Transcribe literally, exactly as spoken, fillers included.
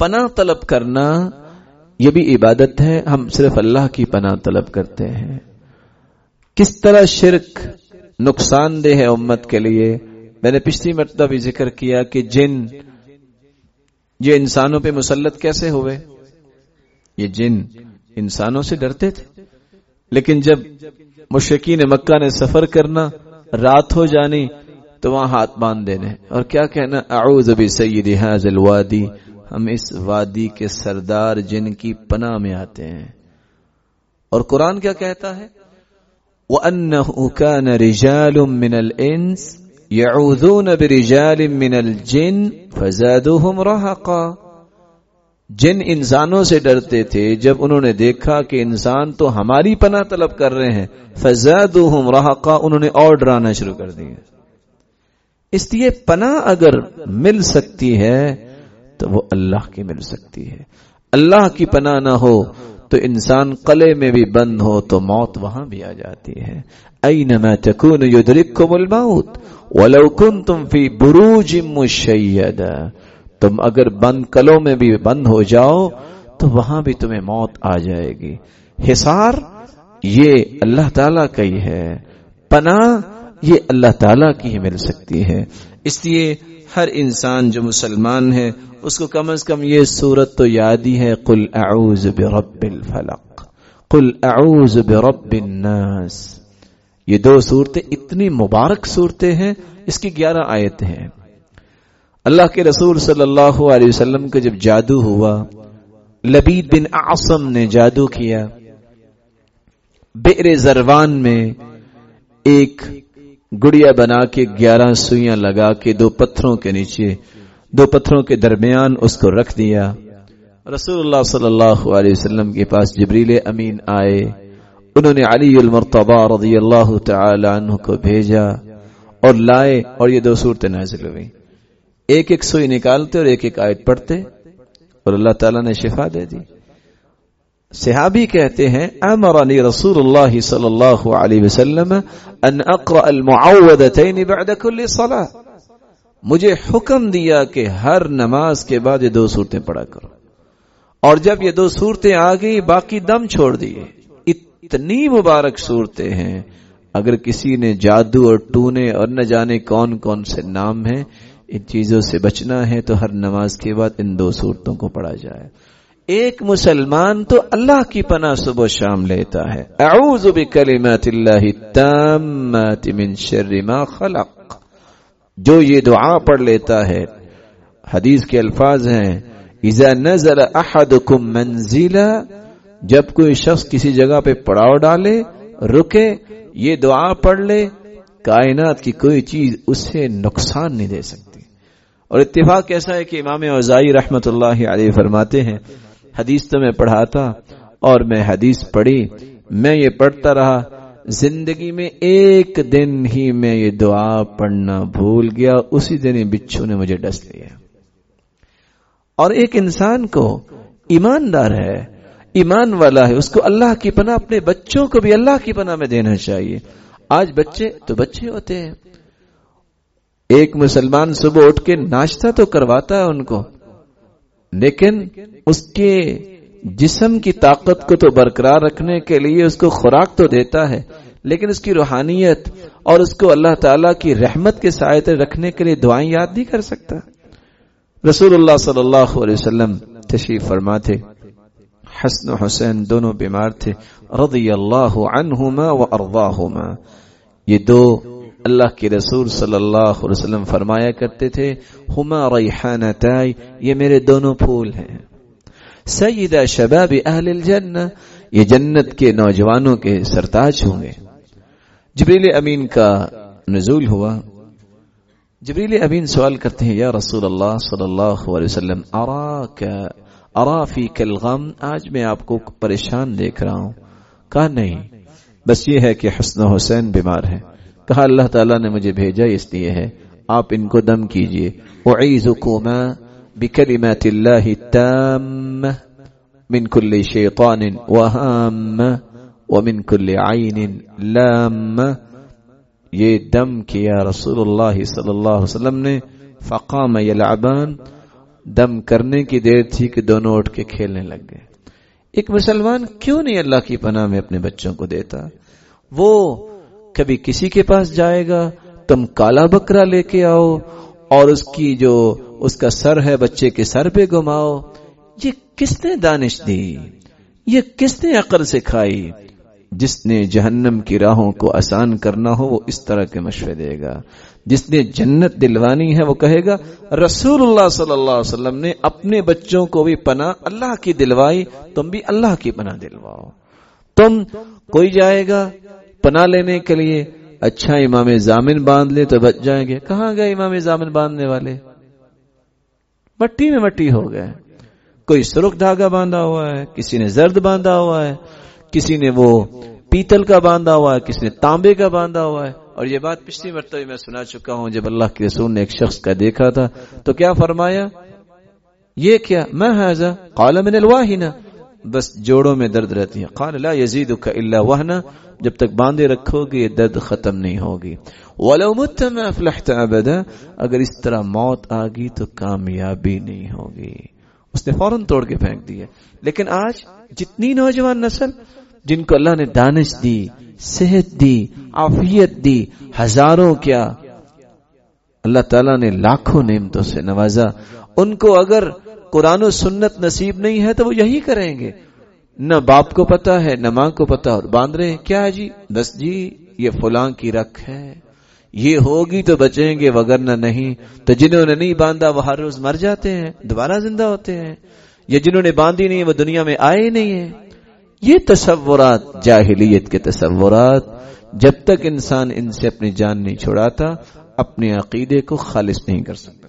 پناہ طلب کرنا یہ بھی عبادت ہے. ہم صرف اللہ کی پناہ طلب کرتے ہیں. کس طرح شرک نقصان دہ ہے امت کے لیے. میں نے پچھلی مرتبہ بھی ذکر کیا کہ جن یہ انسانوں پہ مسلط کیسے ہوئے. یہ جن انسانوں سے ڈرتے تھے، لیکن جب مشرکین مکہ نے سفر کرنا، رات ہو جانی تو وہاں ہاتھ باندھ دینے اور کیا کہنا، اعوذ بسید ھذا الوادی، ہم اس وادی کے سردار جن کی پناہ میں آتے ہیں. اور قرآن کیا کہتا ہے، وَأَنَّهُ كَانَ رِجَالٌ مِّنَ الْإِنسِ يَعُوذُونَ بِرِجَالٍ مِّنَ الْجِنِّ فَزَادُوهُمْ رَهَقًا. جن انسانوں سے ڈرتے تھے جب انہوں نے دیکھا کہ انسان تو ہماری پناہ طلب کر رہے ہیں، فَزَادُوهُمْ رَهَقًا، انہوں نے اور ڈرانا شروع کر دیا. اس لیے پناہ اگر مل سکتی ہے تو وہ اللہ کی مل سکتی ہے. اللہ کی پناہ نہ ہو تو انسان قلعے میں بھی بند ہو تو موت وہاں بھی آ جاتی ہے. اینما تکون یدرککم الموت ولو کنتم فی بروج مشیدہ. تم اگر بند قلعوں میں بھی بند ہو جاؤ تو وہاں بھی تمہیں موت آ جائے گی. حصار یہ اللہ تعالیٰ کا ہی ہے، پناہ یہ اللہ تعالیٰ کی ہی مل سکتی ہے. اس لیے ہر انسان جو مسلمان ہے اس کو کم از کم یہ سورت تو یاد ہی ہے، قل اعوذ برب الفلق، قل اعوذ برب الناس. یہ دو صورتیں اتنی مبارک صورتیں ہیں، اس کی گیارہ آیتیں ہیں. اللہ کے رسول صلی اللہ علیہ وسلم کا جب جادو ہوا، لبید بن اعصم نے جادو کیا. بئر زروان میں ایک گڑیا بنا کے گیارہ سوئیاں لگا کے دو پتھروں کے نیچے، دو پتھروں کے درمیان اس کو رکھ دیا. رسول اللہ صلی اللہ علیہ وسلم کے پاس جبریل امین آئے. انہوں نے علی المرتضی رضی اللہ تعالی عنہ کو بھیجا اور لائے اور یہ دو صورتیں نازل ہوئی. ایک ایک سوئی نکالتے اور ایک ایک آیت پڑھتے اور اللہ تعالیٰ نے شفا دے دی. صحابی کہتے ہیں امرنی رسول اللہ صلی اللہ علیہ وسلم ان اقرأ المعوذتین بعد کل صلاة. مجھے حکم دیا کہ ہر نماز کے بعد یہ دو صورتیں پڑھا کرو، اور جب یہ دو صورتیں آ گئی باقی دم چھوڑ دیے. اتنی مبارک صورتیں ہیں، اگر کسی نے جادو اور ٹونے اور نہ جانے کون کون سے نام ہیں، ان چیزوں سے بچنا ہے تو ہر نماز کے بعد ان دو صورتوں کو پڑھا جائے. ایک مسلمان تو اللہ کی پناہ صبح شام لیتا ہے. اعوذ بکلمات اللہ التامات من شر ما خلق. جو یہ دعا پڑھ لیتا ہے، حدیث کے الفاظ ہیں اذا نزل احدکم منزلا، جب کوئی شخص کسی جگہ پہ پڑاؤ ڈالے، رکے، یہ دعا پڑھ لے، کائنات کی کوئی چیز اسے نقصان نہیں دے سکتی. اور اتفاق ایسا ہے کہ امام اوزاعی رحمت اللہ علیہ فرماتے ہیں، حدیث تو میں پڑھا تھا اور میں حدیث پڑھی، میں یہ پڑھتا رہا، زندگی میں ایک دن ہی میں یہ دعا پڑھنا بھول گیا، اسی دن ہی بچھو نے مجھے ڈس لیا. اور ایک انسان کو ایماندار ہے، ایمان والا ہے، اس کو اللہ کی پناہ، اپنے بچوں کو بھی اللہ کی پناہ میں دینا چاہیے. آج بچے تو بچے ہوتے ہیں، ایک مسلمان صبح اٹھ کے ناشتہ تو کرواتا ہے ان کو، لیکن اس کے جسم کی طاقت کو تو برقرار رکھنے کے لیے اس کو خوراک تو دیتا ہے، لیکن اس کی روحانیت اور اس کو اللہ تعالیٰ کی رحمت کے سائے تلے رکھنے کے لیے دعائیں یاد نہیں کر سکتا. رسول اللہ صلی اللہ علیہ وسلم تشریف فرما تھے، حسن و حسین دونوں بیمار تھے، رضی اللہ عنہما و ارضاہما. یہ دو اللہ کے رسول صلی اللہ علیہ وسلم فرمایا کرتے تھے، ہما ریحانتائی، یہ میرے دونوں پھول ہیں، سیدہ شباب اہل الجنہ، یہ جنت کے نوجوانوں کے سرتاج ہوں گے. جبریل امین کا نزول ہوا. جبریل امین سوال کرتے ہیں، یا رسول اللہ صلی اللہ علیہ وسلم، اراک ارا فیک الغم، آج میں آپ کو پریشان دیکھ رہا ہوں. کہا نہیں، بس یہ ہے کہ حسن و حسین بیمار ہے. کہا اللہ تعالیٰ نے مجھے بھیجا اس لیے ہے، آپ ان کو دم کیجئے. اعیذکما بکلمات اللہ التامہ من کل شیطان وہامہ ومن کل عین لامہ. یہ دم کیا رسول اللہ صلی اللہ علیہ وسلم نے. فقام یلعبان، دم کرنے کی دیر تھی کہ دونوں اٹھ کے کھیلنے لگ گئے. ایک مسلمان کیوں نہیں اللہ کی پناہ میں اپنے بچوں کو دیتا؟ وہ کبھی کسی کے پاس جائے گا، تم کالا بکرا لے کے آؤ اور اس کی جو اس کا سر ہے بچے کے سر پہ گھماؤ. یہ کس نے دانش دی؟ یہ کس نے عقل سکھائی؟ جس نے جہنم کی راہوں کو آسان کرنا ہو وہ اس طرح کے مشورے دے گا. جس نے جنت دلوانی ہے وہ کہے گا رسول اللہ صلی اللہ علیہ وسلم نے اپنے بچوں کو بھی پناہ اللہ کی دلوائی، تم بھی اللہ کی پناہ دلواؤ. تم کوئی جائے گا پناہ لینے کے لیے، اچھا امام ضامن باندھ لے تو بچ جائیں گے. کہاں گئے امام ضامن باندھنے والے؟ مٹی میں مٹی ہو گئے. کوئی سرخ دھاگا باندھا ہوا ہے، کسی نے زرد باندھا ہوا ہے، کسی نے وہ پیتل کا باندھا ہوا ہے، کسی نے تانبے کا باندھا ہوا ہے. اور یہ بات پچھلی مرتبہ میں سنا چکا ہوں، جب اللہ کے رسول نے ایک شخص کا دیکھا تھا تو کیا فرمایا؟ یہ کیا؟ ما ھذا؟ قال من الواہنہ. بس جوڑوں میں درد رہتی ہے. قال لا یزیدک الا وہنا. جب تک باندھے رکھو گے یہ درد ختم نہیں ہوگی. ولو مت ما افلحت ابدا. اگر اس طرح موت آ گئی تو کامیابی نہیں ہوگی. اس نے فوراً توڑ کے پھینک دیا. لیکن آج جتنی نوجوان نسل جن کو اللہ نے دانش دی، صحت دی، عافیت دی، ہزاروں کیا اللہ تعالیٰ نے لاکھوں نعمتوں سے نوازا، ان کو اگر قرآن و سنت نصیب نہیں ہے تو وہ یہی کریں گے. نہ باپ کو پتا ہے نہ ماں کو پتا، اور باندھ رہے ہیں کیا جی؟ بس جی یہ فلاں کی رکھ ہے، یہ ہوگی تو بچیں گے وگرنہ نہیں. تو جنہوں نے نہیں باندھا وہ ہر روز مر جاتے ہیں، دوبارہ زندہ ہوتے ہیں. یا جنہوں نے باندھی نہیں وہ دنیا میں آئے نہیں ہیں. یہ تصورات جاہلیت کے تصورات، جب تک انسان ان سے اپنی جان نہیں چھڑاتا اپنے عقیدے کو خالص نہیں کر سکتا.